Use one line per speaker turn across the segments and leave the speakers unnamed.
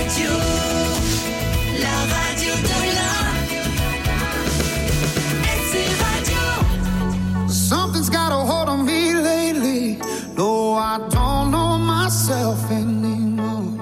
Radio, la radio de FC Radio.
Something's got a hold on me lately. No, I don't know myself anymore.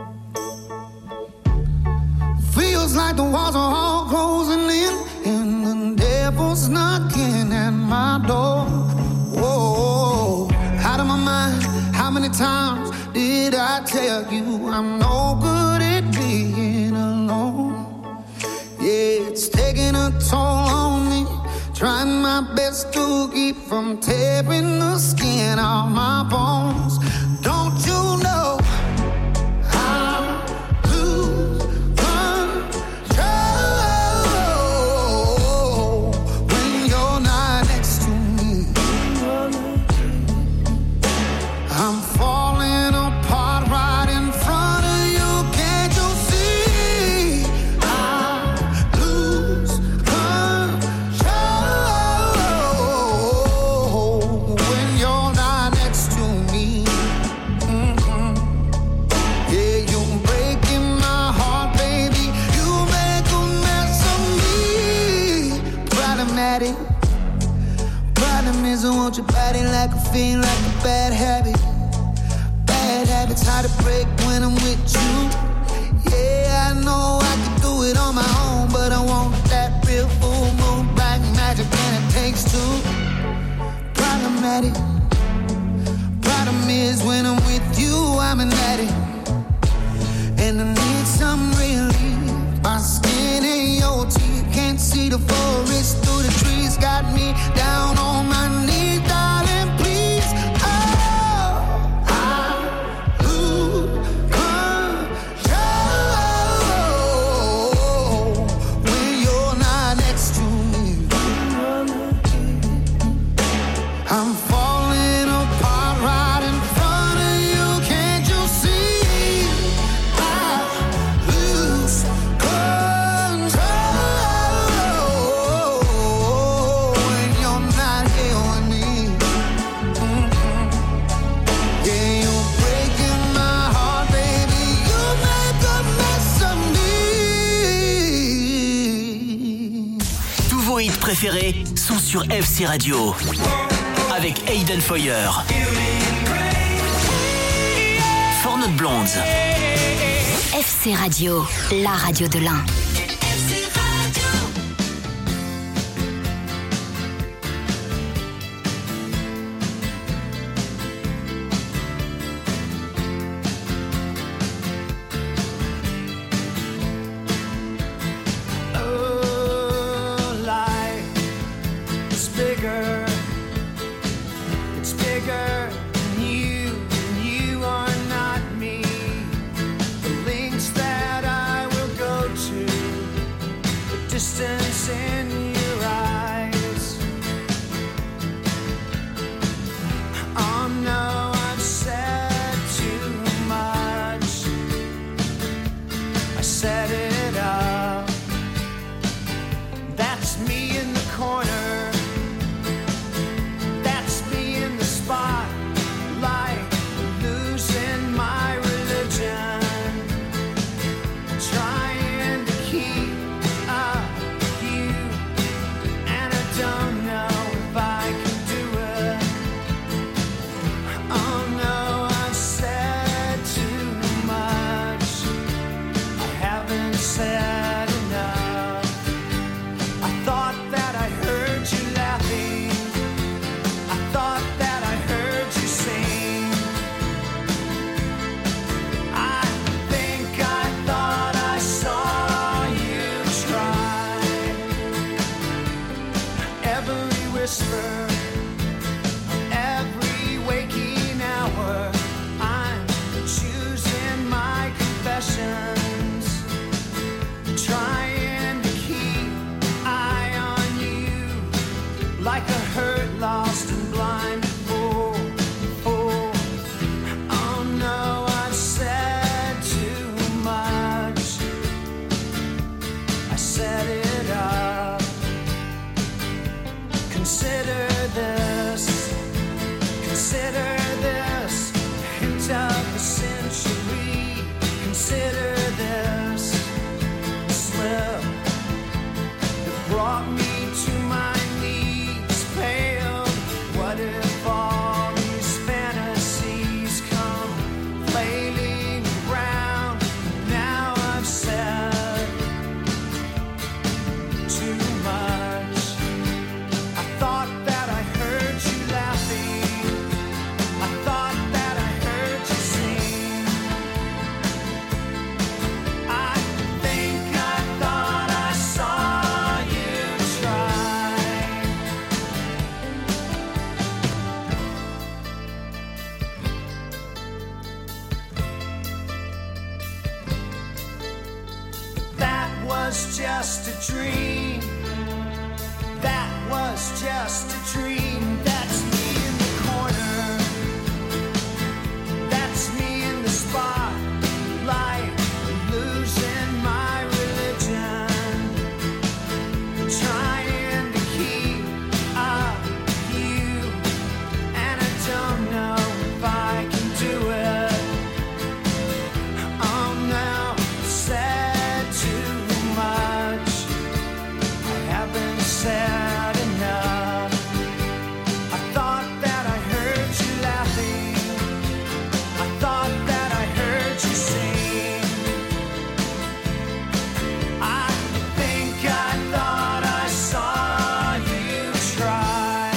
Feels like the walls are all closing in, and the devil's knocking at my door. Whoa, out of my mind. How many times did I tell you I'm no good at being alone? Yeah, it's taking a toll on me. Trying my best to keep from tearing the skin off my bones. Don't you know I lose control when you're not next to me? I'm falling apart right in front of you. Can't you see? I lose control when you're not next to me. Yeah, you're breaking my heart, baby. You make a mess of me. Problematic. Problem is I want your body like a fiend, like a bad habit. Bad habits hard to break when I'm with you. Yeah, I know I can do it on my own, but I want that real full moon, black magic, and it takes two. Problematic. Problem is when I'm with you, I'm an addict, and I need some relief. My skin and your teeth can't see the forest through the trees. Got me down on my knees, darling, please. Oh, I lose control when you're not next to me. I'm falling apart right in front of you. Can't you see? I lose control when you're not here with me. Yeah, you're breaking my heart, baby. You make a mess of me.
Tous vos hits préférés sont sur FC Radio. Avec Aiden Foyer. For Not Blondes.
FC Radio, la radio de l'Ain.
FC Radio.
Oh, life is bigger. It's bigger than you, and you are not me. The lengths that I will go to was just a dream. That was just a dream. That's me in the corner. That's me in the spotlight, losing my religion, trying to keep up with you, and I don't know if I can do it. I'm now said too much. I haven't said enough. I thought that I heard you laughing. I thought that I heard you sing. I think I thought I saw you try.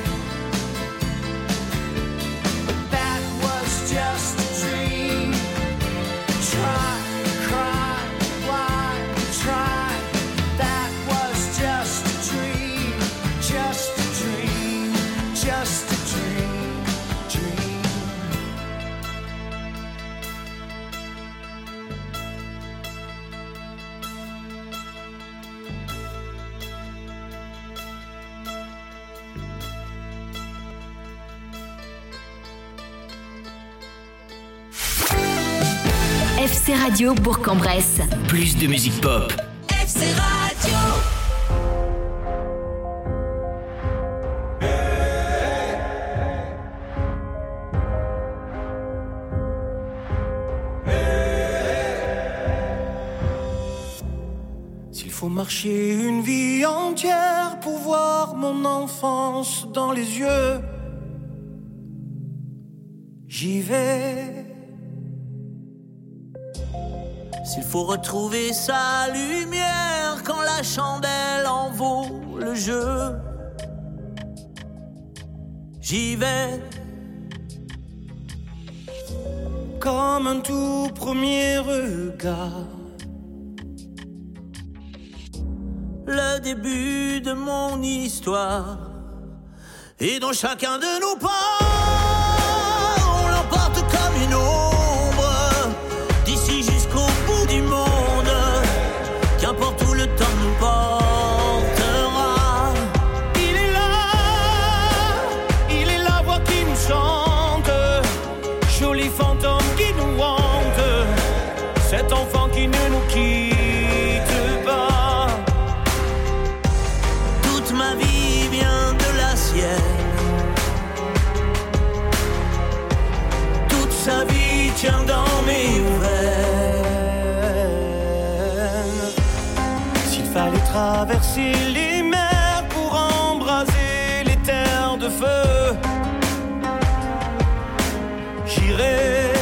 But that was just a dream. Try, cry, why, try. That was just a dream. Just a dream. Just a dream. Dream.
FC Radio Bourg-en-Bresse.
Plus de musique pop.
FC Radio.
S'il faut marcher une vie entière pour voir mon enfance dans les yeux, j'y vais. S'il faut retrouver sa lumière quand la chandelle en vaut le jeu, j'y vais. Comme un tout premier regard, le début de mon histoire, et dans chacun de nos pas, on l'emporte comme une ombre, d'ici jusqu'au bout du monde, qu'importe où le temps nous portera. Il est la voix qui nous chante, joli fantôme qui nous hante, cet enfant qui ne nous quitte pas. Toute ma vie vient de la sienne, toute sa vie tient dans mes veines. S'il fallait traverser les mers pour embraser les terres de feu, j'irai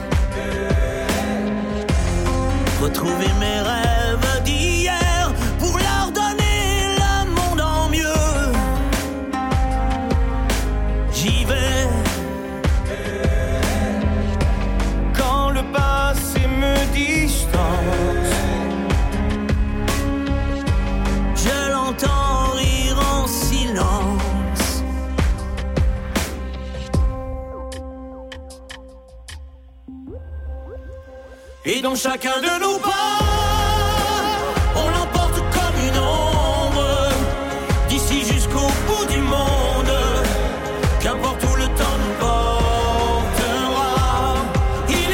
retrouver mes rêves d'hier pour leur donner le monde en mieux. J'y vais quand le passé me distance, je l'entends rire en silence. Et dans chacun de nos pas, on l'emporte comme une ombre, d'ici jusqu'au bout du monde, qu'importe où le temps nous portera. Il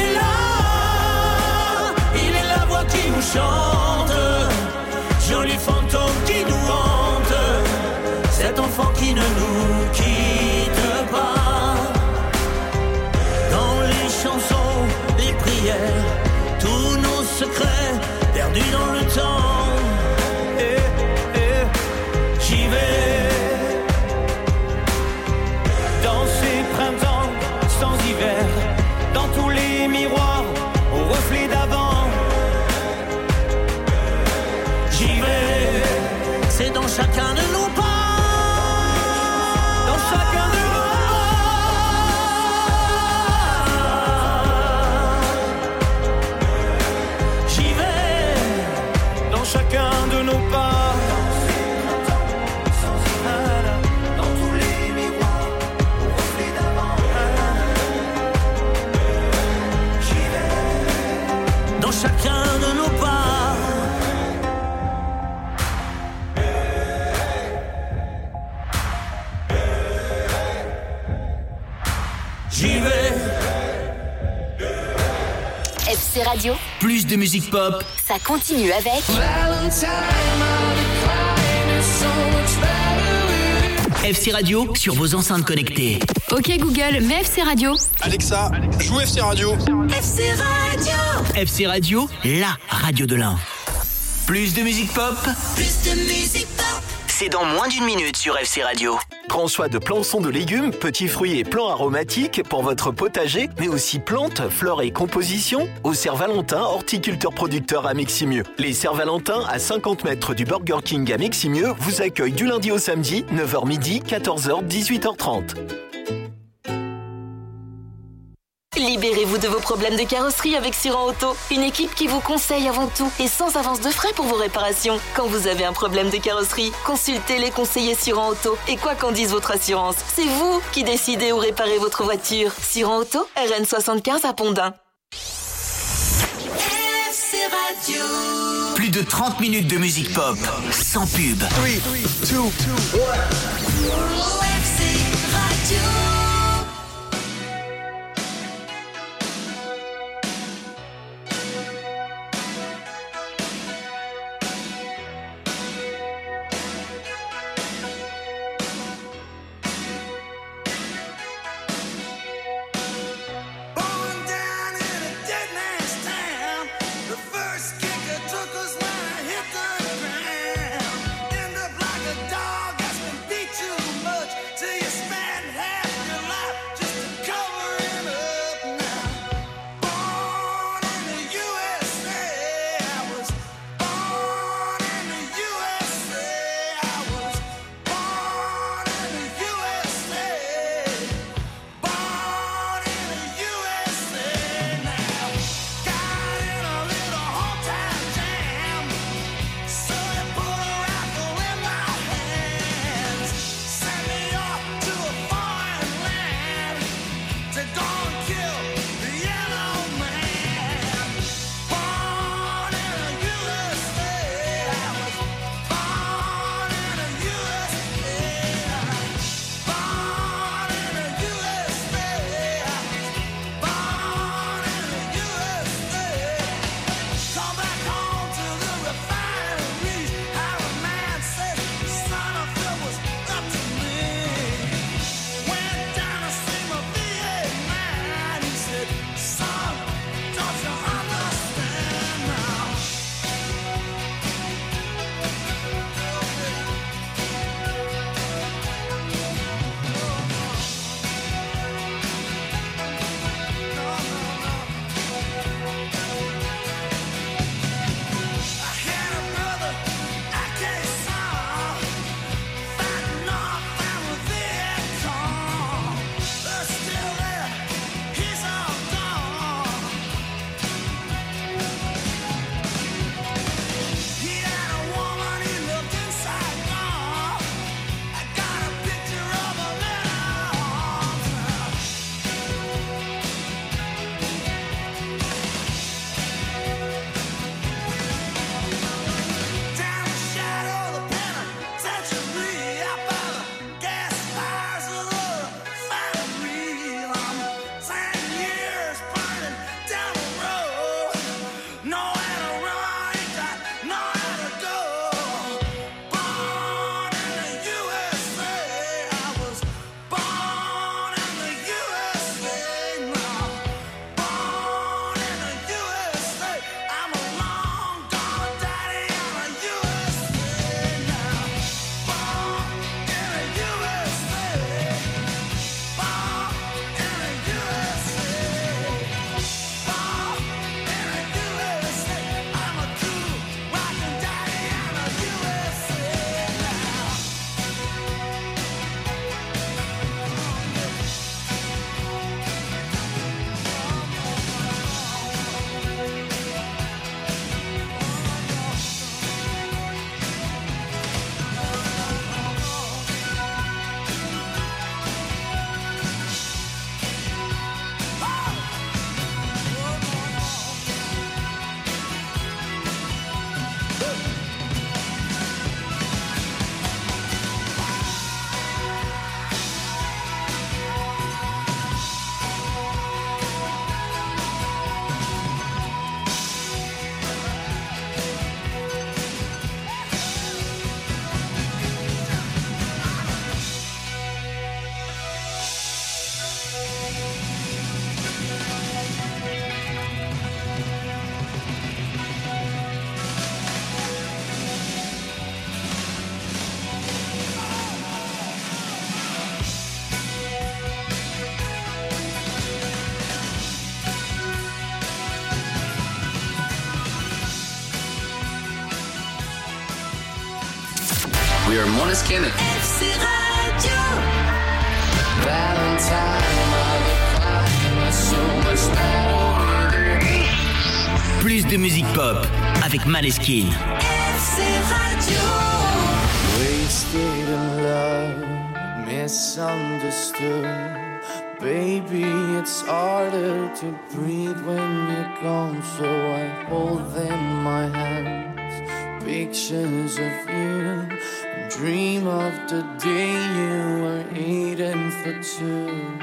est la voix qui nous chante, joli fantôme qui nous hante, cet enfant qui ne nous quitte pas. Dans les chansons, les prières, tous nos secrets perdus dans le temps, j'y vais. Dans ces printemps sans hiver, dans tous les miroirs au reflet d'avant, j'y vais. C'est dans chacun de nos pas, dans chacun de nos chacun de nos pas, dans tous les miroirs au reflet d'avant, j'y vais. Dans chacun de nos pas,
FC Radio,
Plus de musique pop,
ça continue avec
FC Radio sur vos enceintes connectées.
Ok Google, mets FC Radio.
Alexa, joue FC Radio.
FC Radio.
FC Radio, la radio de l'Ain. Plus de musique pop,
Plus de musique pop.
c'est dans moins d'une minute sur FC Radio.
Prends soin de plançons de légumes, petits fruits et plants aromatiques pour votre potager, mais aussi plantes, fleurs et compositions au Cerf-Valentin, horticulteur-producteur à Meximieux. Les Cerf-Valentins, à 50 mètres du Burger King à Meximieux, vous accueillent du lundi au samedi, 9h midi, 14h, 18h30.
Libérez-vous de vos problèmes de carrosserie avec Siran Auto. Une équipe qui vous conseille avant tout et sans avance de frais pour vos réparations. Quand vous avez un problème de carrosserie, consultez les conseillers Siran Auto. Et quoi qu'en dise votre assurance, c'est vous qui décidez où réparer votre voiture. Siran Auto, RN 75 à Pondin.
FC Radio.
Plus de 30 minutes de musique pop, sans pub.
3, 2, 1.
FC Radio.
End up like a dog that's been beat too much till you spend half
We are Måneskin.
FC Radio.
Plus de musique pop avec Måneskin.
FC Radio.
Wasted in love, misunderstood. Baby, it's harder to breathe when you're gone, so I hold them in my hands, pictures of you, and dream of the day you were eating for two.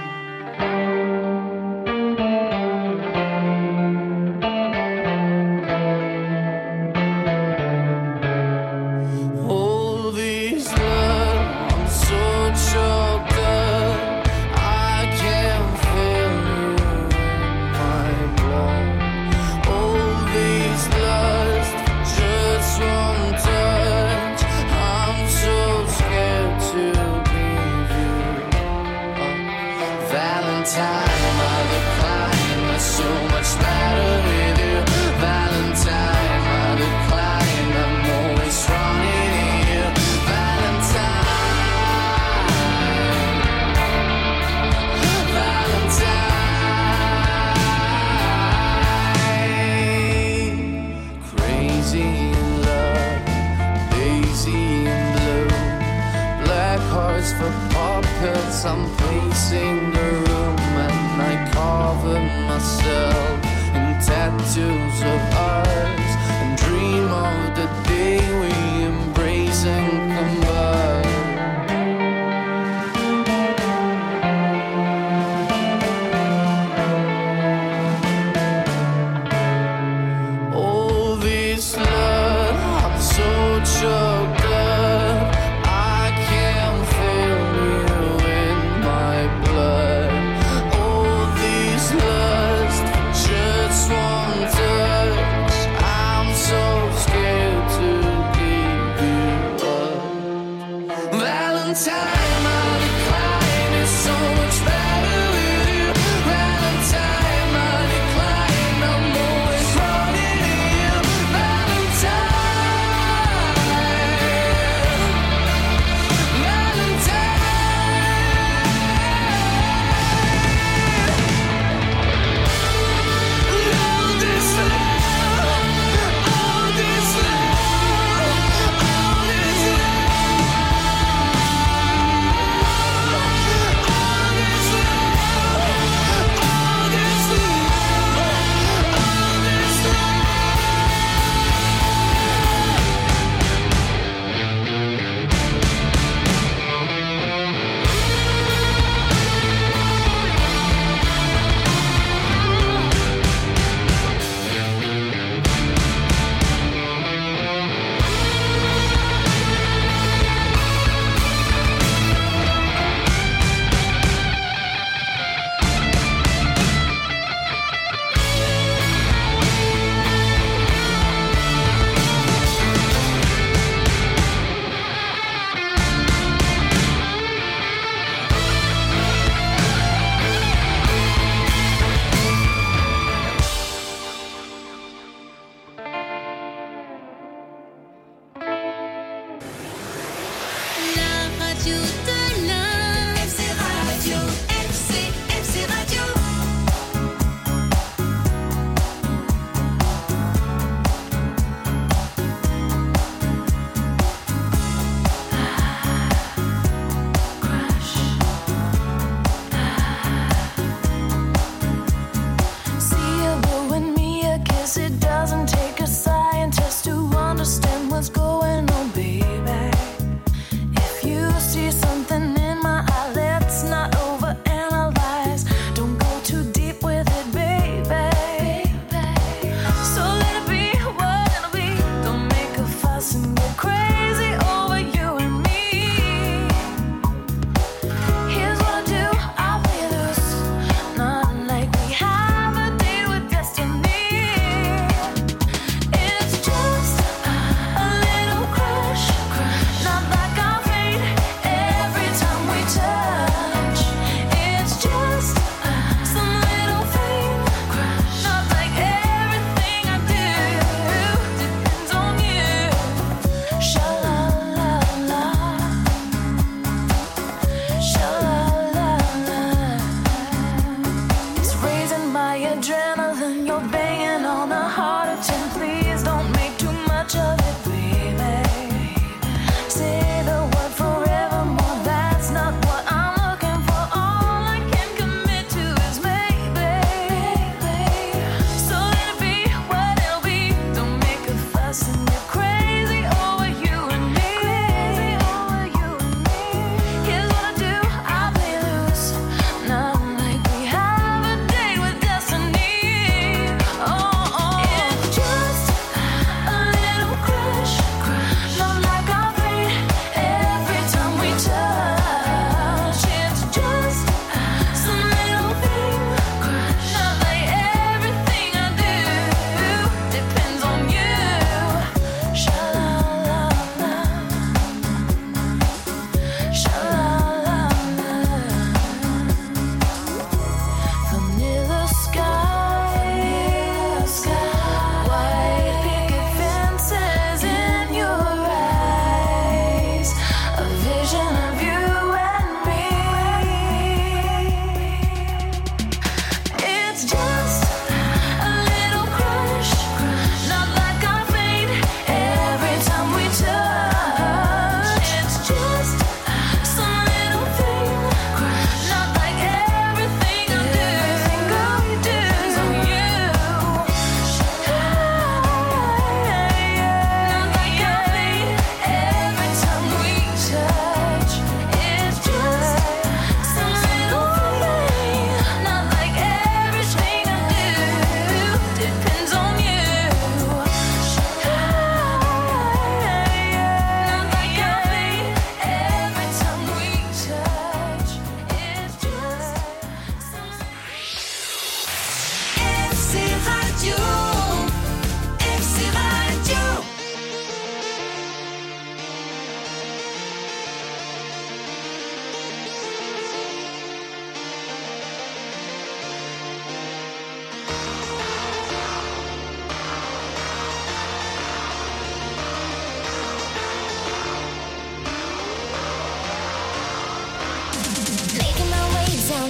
I'm pacing the room and I cover myself in tattoos of ours and dream of the day we embrace and combine. All this love, I'm so choked up, I can't feel you in my blood. All this lust, just one touch,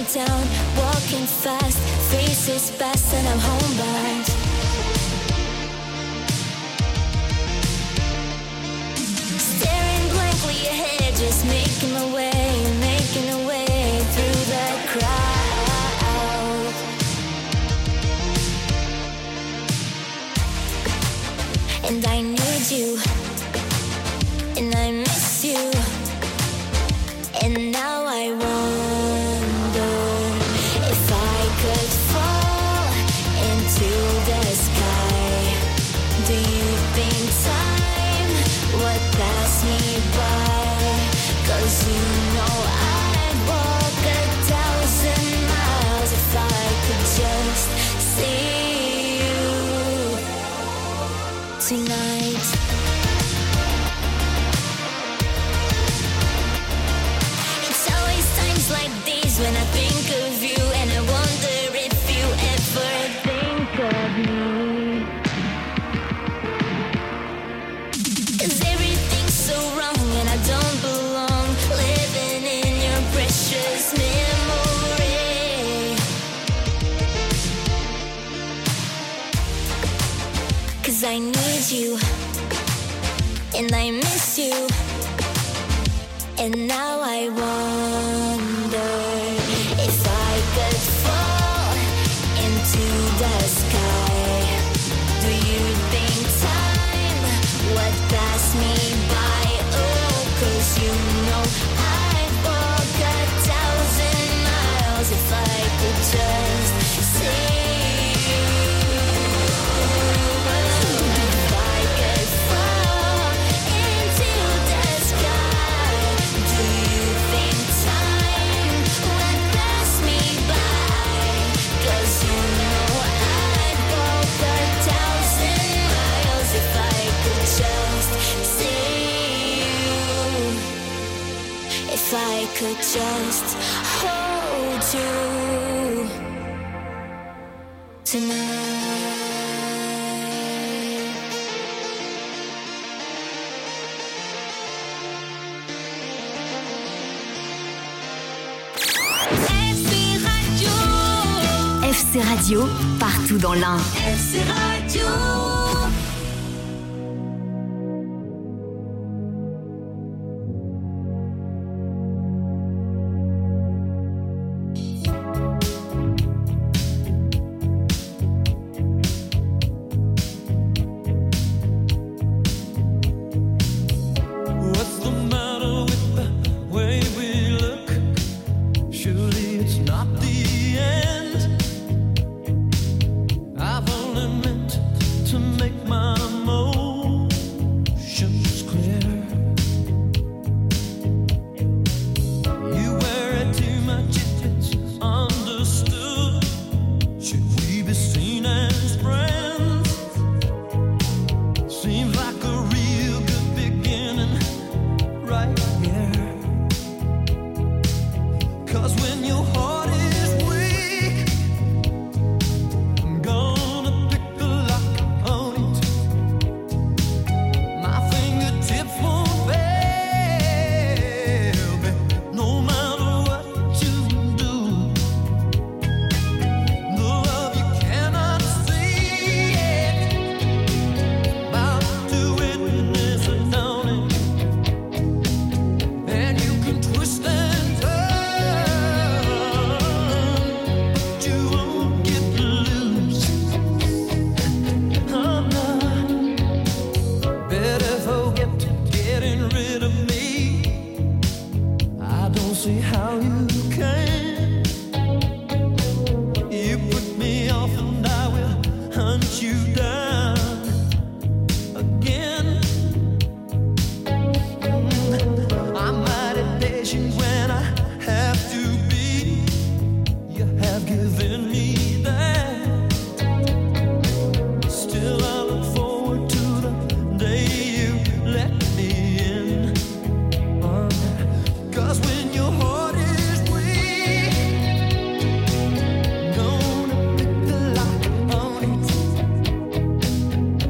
downtown, walking fast, faces fast and I'm homebound. Staring blankly ahead, just making my way through the crowd. And I need you, and I miss you, and now I wonder if I could fall into the sky. Do you think time would pass me by? 'Cause you know I'd walk 1,000 miles if I could just see you tonight. Like these when I think of you, and I wonder if you ever think of me. 'Cause everything's so wrong and I don't belong, living in your precious memory. 'Cause I need you, and I miss you, and now I wonder if I could fall into the sky. Do you think time would pass me by? Oh, 'cause you know I'd walk 1,000 miles if I could just see you. If I could fall into the sky, do you think time would pass me by? 'Cause you know I'd walk 1,000 miles if I could just see you. If I could just hold you tonight.
FC Radio, partout dans l'Ain.
FC Radio.
What's the matter with the way we look? Surely it's not the end. I've only meant to make my emotions clear. You worry too much if it's understood. Should we be seen as friends? Seems like a real good beginning right here. 'Cause when your heart is weak, I'm gonna pick the lock on it. My fingertips won't fail me, no matter what you do. The love you cannot see it, bound to witness it, don't it? And you can twist and turn, but you won't get loose. I'm not better forget getting rid of me. I don't see how you can. You put me off and I will hunt you down again. I'm mighty patient when I have to be. You have given me that. Still I look forward to the day you let me in. 'Cause when your heart is weak, gonna pick the lock on it.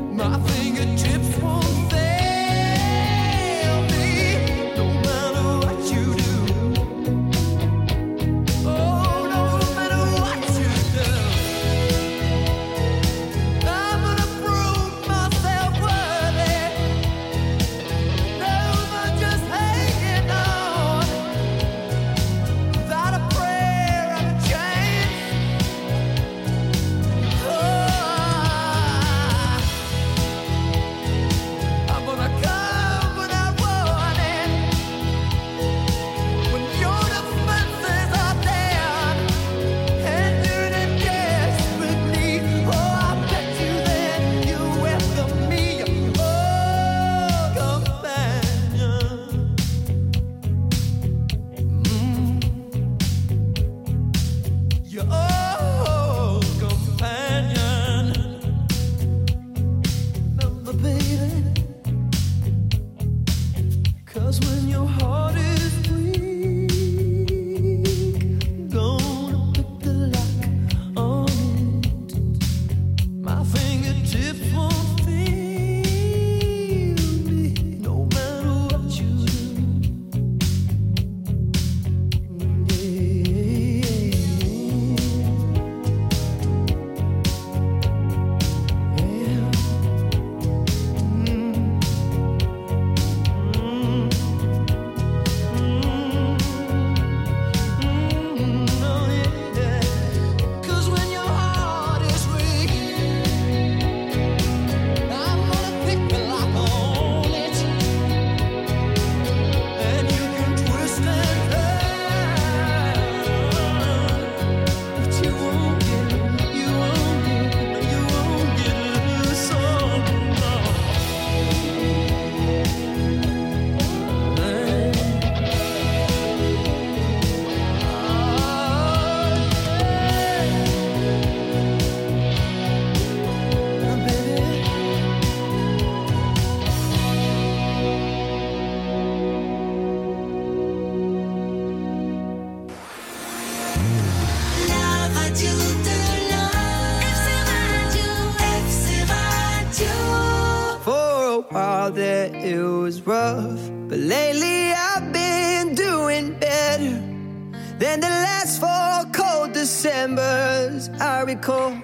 out there it was rough, but lately I've been doing better than the last 4 cold Decembers I recall.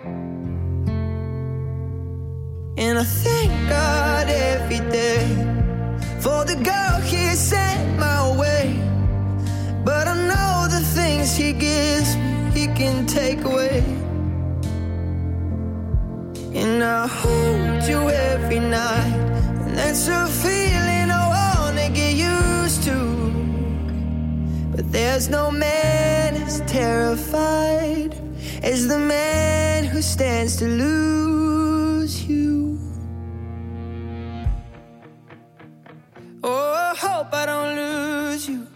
And I thank God every day for the girl He sent my way. But I know the things He gives me, He can take away. And I hold you every night, and that's a feeling I wanna get used to. But there's no man as terrified as the man who stands to lose you. Oh, I hope I don't lose you.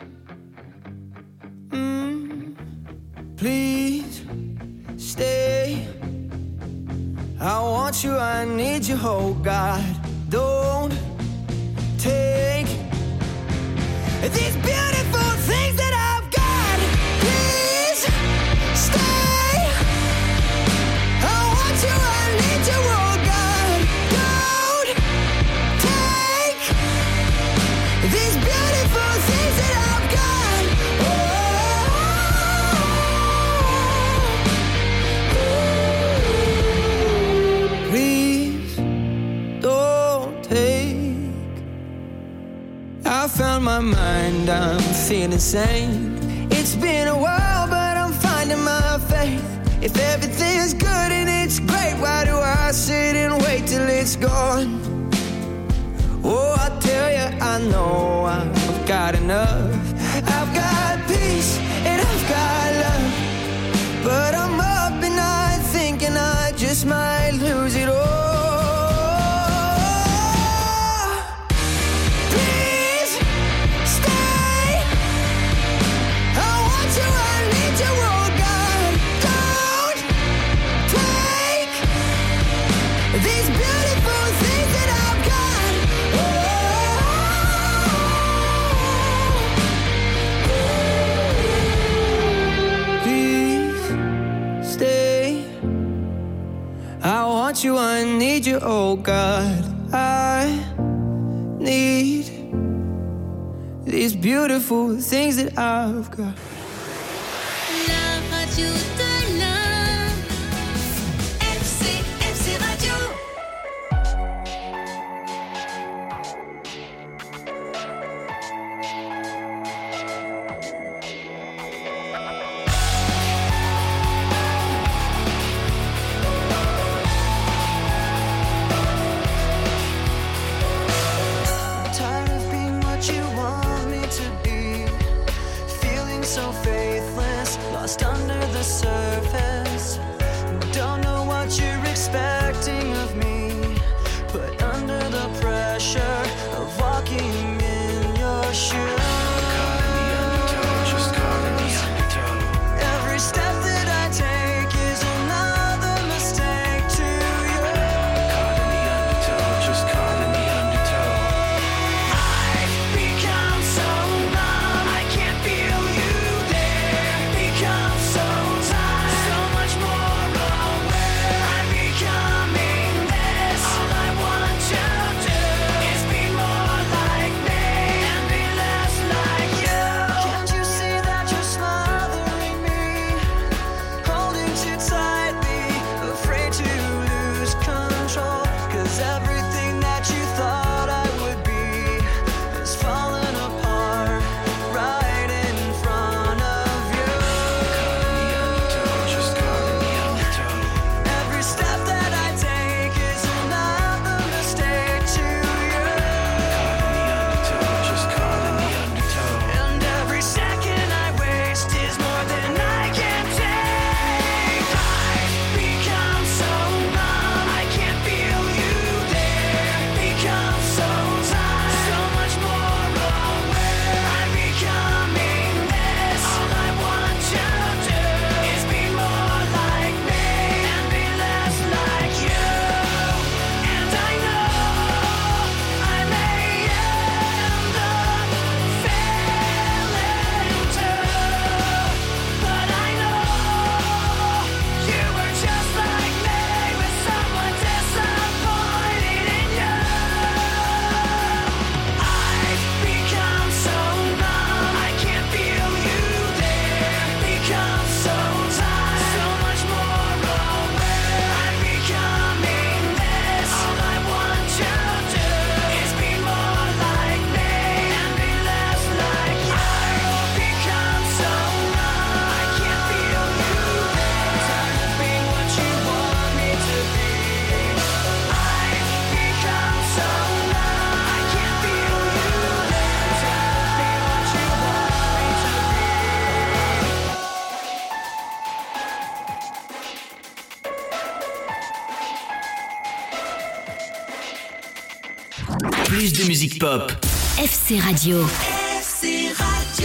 Please stay. I want you, I need you, oh God. Don't take these beautiful things that I've got. Please stay. I want you, I need you, oh God. Don't take these beautiful things that I've got. Please don't take. I found my mind, I'm feeling sane. It's been a while, but I'm finding my faith. If everything's good and it's great, why do I sit and wait till it's gone? Oh, I tell you, I know I've got enough. I've got peace and I've got love, but I'm up at night thinking I just might lose it all. Please stay. I want you, I need you, oh God. Don't take these beautiful things that I've got. Please stay. I want you, I need you, oh God. I need these beautiful things that I've got.
La radio de l'Ain. FC Radio.
Tired of being what you want me to be, feeling so faithless, lost under the surface.
Plus de musique pop.
FC Radio.
FC Radio.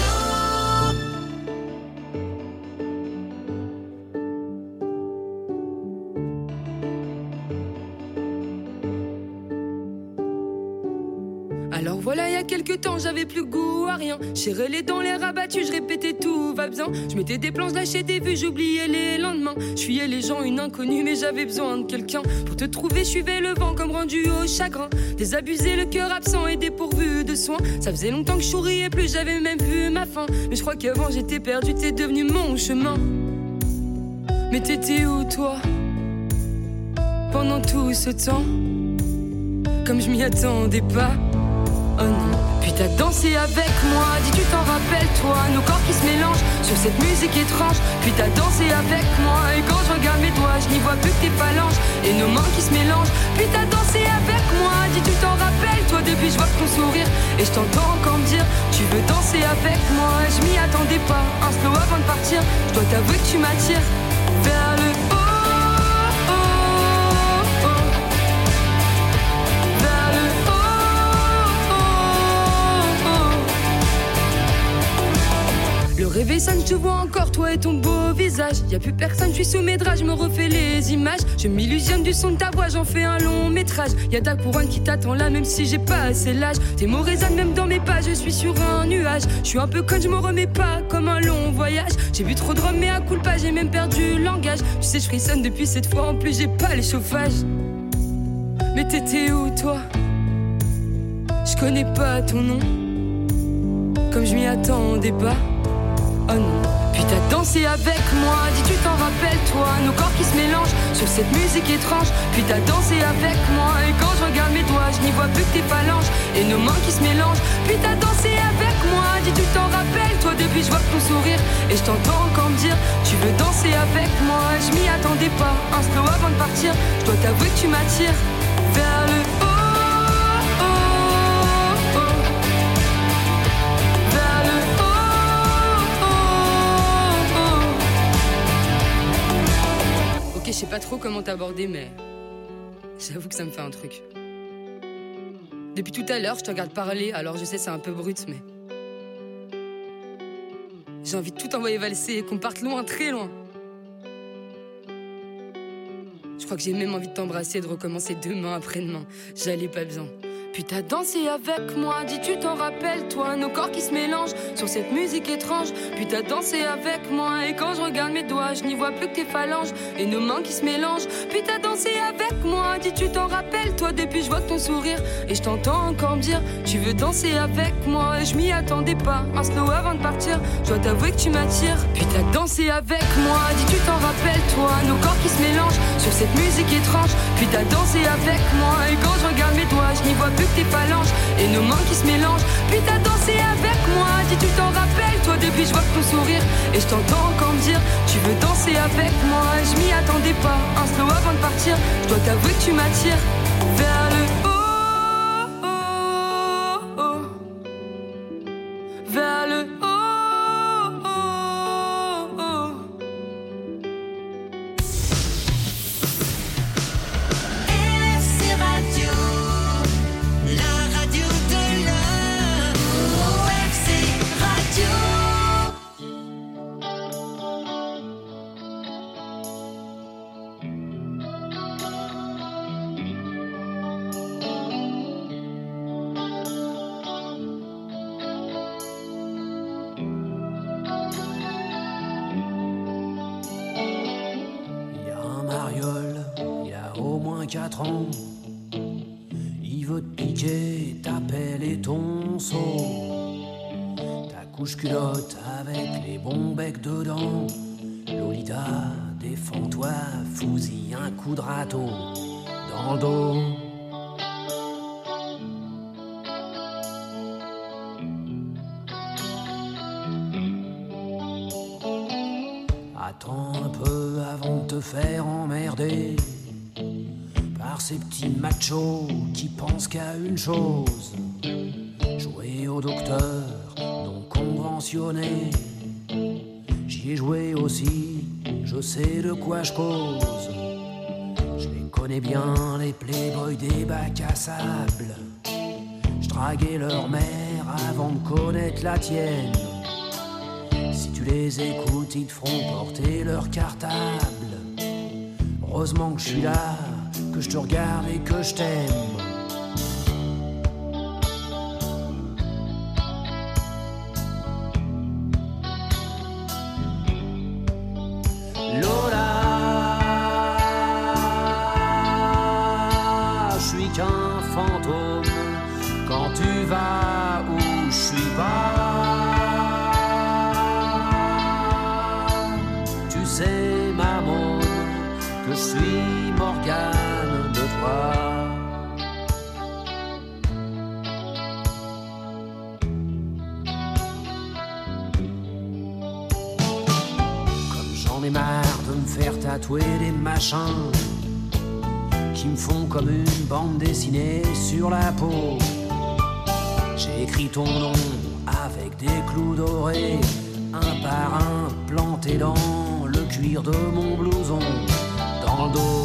Alors voilà, il y a quelques temps, j'avais plus goût à rien. J'irais les dents, les rabattus, je répétais tout va bien. Je mettais des planches, lâchais des vues, j'oubliais les lendemains. Je fuyais les gens, une inconnue, mais j'avais besoin de quelqu'un. Pour te trouver, je suivais le vent comme rendu au chagrin. Désabusé, le cœur absent et dépourvu de soins. Ça faisait longtemps que je souriais plus, j'avais même vu ma fin. Mais je crois qu'avant j'étais perdu, t'es devenu mon chemin. Mais t'étais où toi, pendant tout ce temps? Comme je m'y attendais pas. Oh non, puis t'as dansé avec moi, dis tu t'en rappelles toi, nos corps qui se mélangent sur cette musique étrange. Puis t'as dansé avec moi, et quand je regarde mes doigts, je n'y vois plus que tes phalanges et nos mains qui se mélangent. Puis t'as dansé avec moi, dis tu t'en rappelles toi, depuis je vois ton sourire et je t'entends encore me dire tu veux danser avec moi. Je m'y attendais pas, un slow avant de partir, je dois t'avouer que tu m'attires vers le haut. Le réveil sonne, je te vois encore, toi et ton beau visage. Y'a plus personne, je suis sous mes draps, je me refais les images. Je m'illusionne du son de ta voix, j'en fais un long métrage. Y'a ta couronne qui t'attend là, même si j'ai pas assez l'âge. Tes mots résonnent même dans mes pas, je suis sur un nuage. Je suis un peu conne, je me remets pas comme un long voyage. J'ai bu trop de rhum, mais à culpa, j'ai même perdu le langage. Tu sais, je frissonne depuis cette fois, en plus j'ai pas les chauffages. Mais t'étais où toi? Je connais pas ton nom, comme je m'y attendais pas. Oh non, puis t'as dansé avec moi, dis tu t'en rappelles toi, nos corps qui se mélangent sur cette musique étrange. Puis t'as dansé avec moi, et quand je regarde mes doigts, je n'y vois plus que tes phalanges et nos mains qui se mélangent. Puis t'as dansé avec moi, dis tu t'en rappelles toi, depuis je vois ton sourire et je t'entends encore me dire tu veux danser avec moi. Je m'y attendais pas, un slow avant de partir, je dois t'avouer que tu m'attires vers le haut. Je sais pas trop comment t'aborder, mais j'avoue que ça me fait un truc. Depuis tout à l'heure, je te regarde parler, alors je sais c'est un peu brut, mais j'ai envie de tout envoyer valser et qu'on parte loin, très loin. Je crois que j'ai même envie de t'embrasser et de recommencer demain après-demain. J'allais pas bien. Puis t'as dansé avec moi, dis tu t'en rappelles toi, nos corps qui se mélangent sur cette musique étrange. Puis t'as dansé avec moi, et quand je regarde mes doigts, je n'y vois plus que tes phalanges et nos mains qui se mélangent. Puis t'as dansé avec moi, dis tu t'en rappelles toi, depuis je vois ton sourire et je t'entends encore me dire tu veux danser avec moi. Et je m'y attendais pas, un slow avant de partir, je dois t'avouer que tu m'attires. Puis t'as dansé avec moi, dis tu t'en rappelles toi, nos corps qui se mélangent sur cette musique étrange. Puis t'as dansé avec moi, et quand je regarde mes doigts, je n'y vois plus tes phalanges et nos mains qui se mélangent. Puis t'as dansé avec moi, dis tu t'en rappelles toi, depuis je vois ton sourire et je t'entends encore me dire tu veux danser avec moi. Je m'y attendais pas, un slow avant de partir, je dois t'avouer que tu m'attires vers le haut. Vers le haut.
Il y a au moins 4 ans, il veut te piquer ta pelle et ton seau, ta couche culotte avec les bons becs dedans. Lolita, défends-toi, fous-y un coup de râteau dans le dos. Attends un peu avant de te faire emmerder par ces petits machos qui pensent qu'à une chose, jouer au docteur non conventionné. J'y ai joué aussi, je sais de quoi je cause. Je les connais bien, les playboys des bacs à sable. dragué leur mère avant de connaître la tienne. Si tu les écoutes, ils te feront porter leur cartable. Heureusement que je suis là, que je te regarde et que je t'aime. Lola, je suis qu'un fantôme quand tu vas où je suis pas. Tu sais, maman, que je suis Morgane de toi. Comme j'en ai marre de me faire tatouer des machins qui me font comme une bande dessinée sur la peau. J'ai écrit ton nom avec des clous dorés, un par un planté dans le cuir de mon blouson, dans le dos.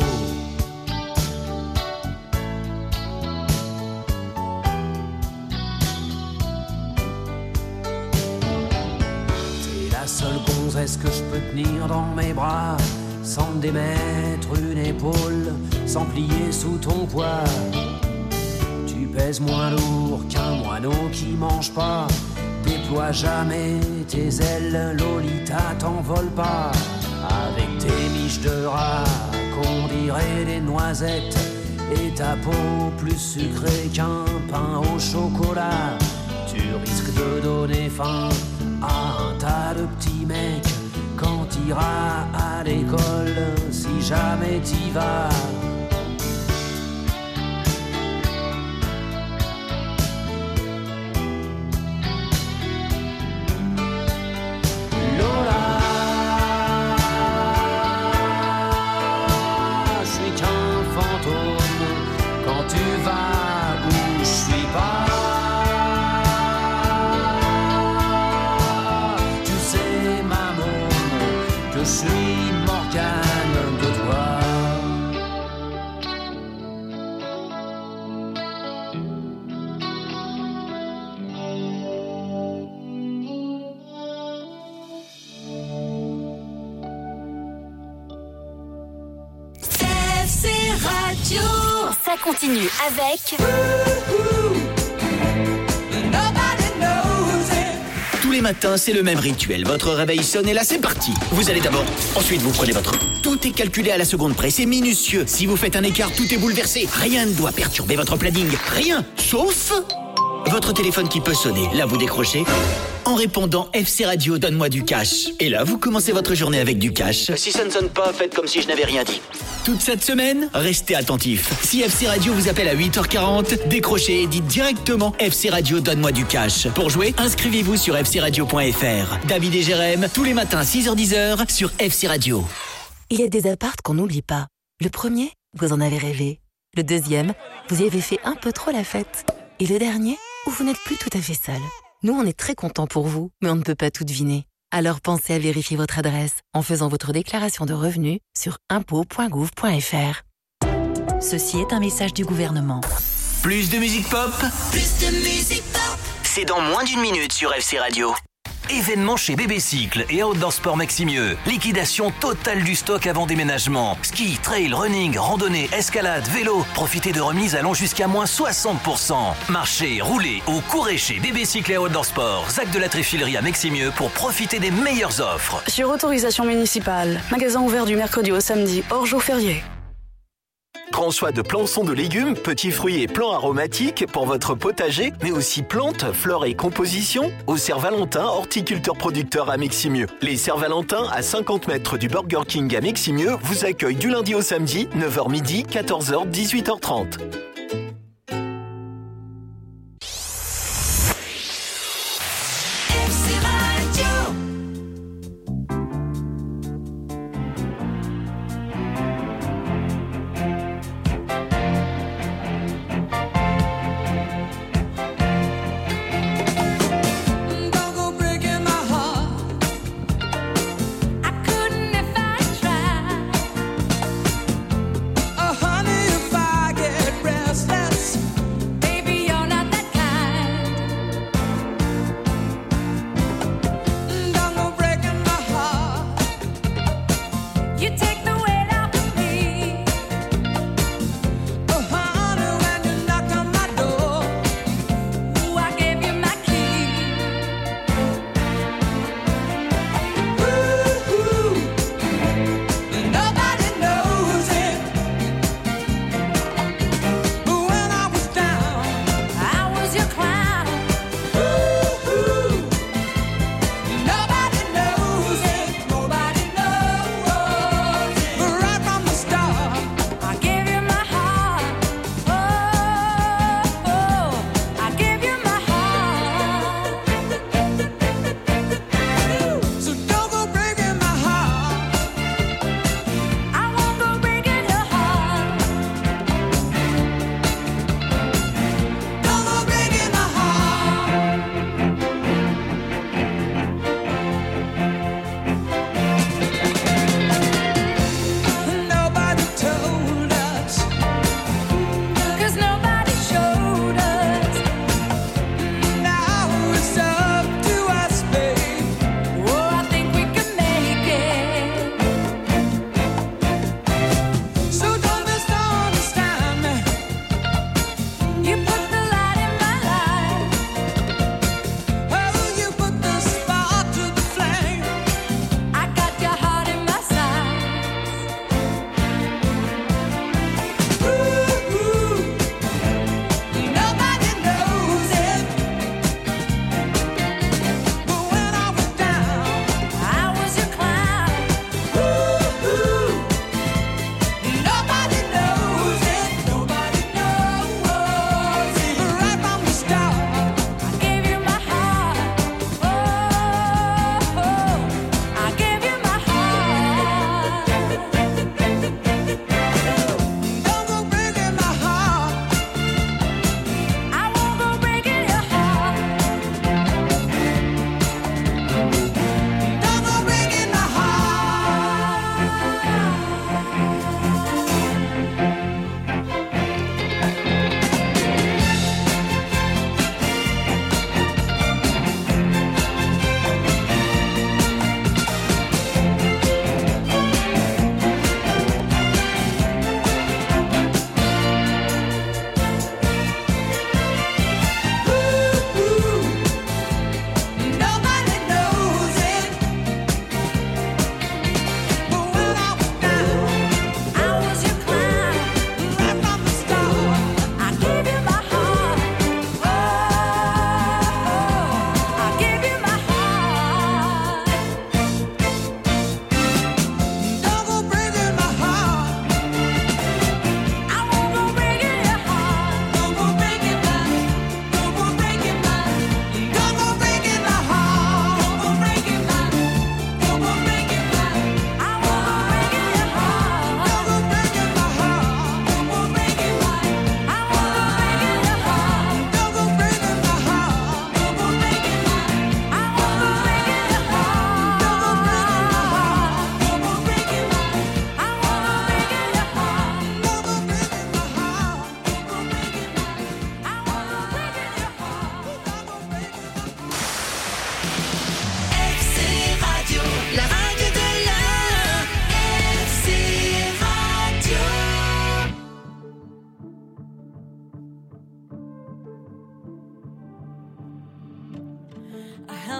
T'es la seule gonzesse que je peux tenir dans mes bras, sans me démettre une épaule, sans plier sous ton poids. Tu pèses moins lourd qu'un moineau qui mange pas. Déploie jamais tes ailes, Lolita, t'envole pas. Avec tes miches de rat qu'on dirait des noisettes, et ta peau plus sucrée qu'un pain au chocolat. Tu risques de donner faim à un tas de petits mecs quand t'iras à l'école, si jamais t'y vas.
Ça continue avec
Tous les matins, c'est le même rituel. Votre réveil sonne et là, c'est parti. Vous allez d'abord, ensuite vous prenez votre... Tout est calculé à la seconde près, c'est minutieux. Si vous faites un écart, tout est bouleversé. Rien ne doit perturber votre planning. Rien, sauf... votre téléphone qui peut sonner. Là, vous décrochez en répondant FC Radio, donne-moi du cash. Et là, vous commencez votre journée avec du cash. Si ça ne sonne pas, faites comme si je n'avais rien dit. Toute cette semaine, restez attentifs. Si FC Radio vous appelle à 8h40, décrochez et dites directement FC Radio, donne-moi du cash. Pour jouer, inscrivez-vous sur fcradio.fr. David et Jérém, tous les matins 6h-10h sur FC Radio.
Il y a des apparts qu'on n'oublie pas. Le premier, vous en avez rêvé. Le deuxième, vous y avez fait un peu trop la fête. Et le dernier, où vous n'êtes plus tout à fait seul. Nous, on est très contents pour vous, mais on ne peut pas tout deviner. Alors pensez à vérifier votre adresse en faisant votre déclaration de revenus sur impôts.gouv.fr. Ceci est un message du gouvernement.
Plus de musique pop,
plus de musique pop.
C'est dans moins d'une minute sur FC Radio.
Événement chez Bébé Cycle et Outdoor Sport Maximieux. Liquidation totale du stock avant déménagement. Ski, trail, running, randonnée, escalade, vélo. Profitez de remises allant jusqu'à moins 60%. Marchez, roulez ou courez chez Bébé Cycle et Outdoor Sport. Zac de la Tréfilerie à Maximieux pour profiter des meilleures offres.
Sur autorisation municipale. Magasin ouvert du mercredi au samedi, hors jour férié.
Grand choix de plançons de légumes, petits fruits et plants aromatiques pour votre potager, mais aussi plantes, fleurs et compositions. Au Cerf-Valentin, horticulteur producteur à Maximieux. Les Cerf-Valentin, à 50 mètres du Burger King à Maximieux, vous accueillent du lundi au samedi, 9h midi, 14h, 18h30.
Honey, if I get ready.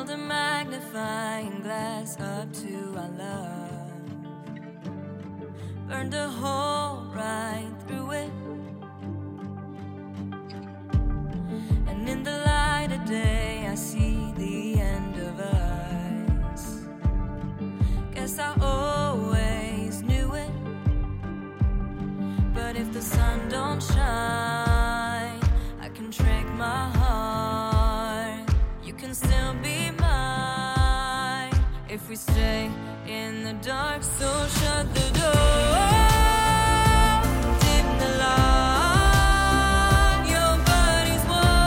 held a magnifying glass up to our love, burned a hole right through it, and in the light of day I see the end of us. Guess I always knew it, but if the sun don't shine, I can trick my heart. You can still be mine if we stay in the dark. So shut the door, dim the light. Your body's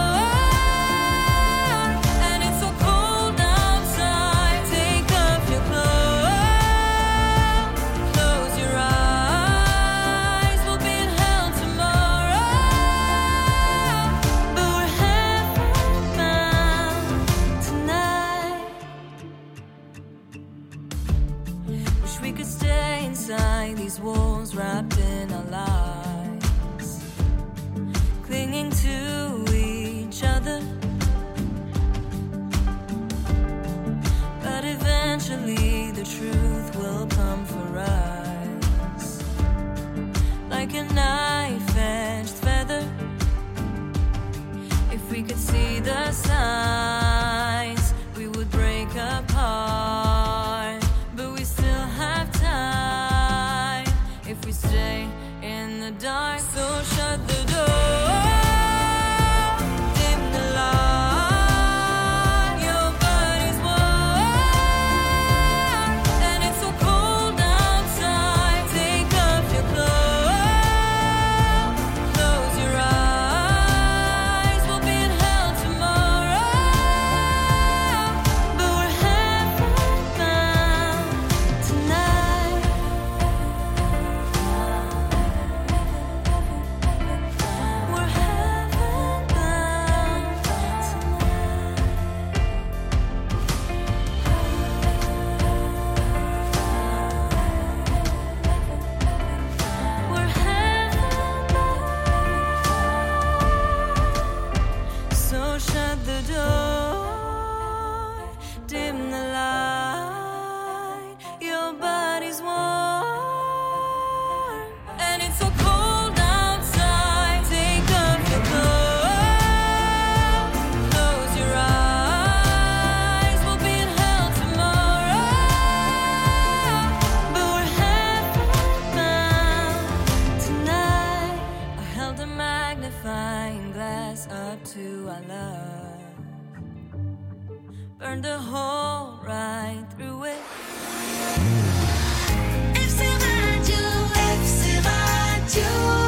warm and it's so cold outside. Take off your clothes, close your eyes. We'll be in hell tomorrow, but we're heaven-bound tonight. Wish we could stay inside these walls, wrapped in our lies, clinging to each other. But eventually the truth will come for us, like a knife-edged feather. If we could see the signs, we would break apart. But we still have time if we stay in the dark. So shut the door, dim the light. Your body's warm and it's so cold outside. Take off your clothes, close your eyes. We'll be in hell tomorrow, but we're heaven-bound tonight. We're heaven-bound tonight. We're heaven-bound. So shut the door, dim the light. Your body's warm and it's so cold outside. Take off your clothes, close your eyes. We'll be in hell tomorrow, but we're heaven-bound tonight. I held a magnifying glass up to our love, burned a hole right through it.
FC Radio, FC Radio.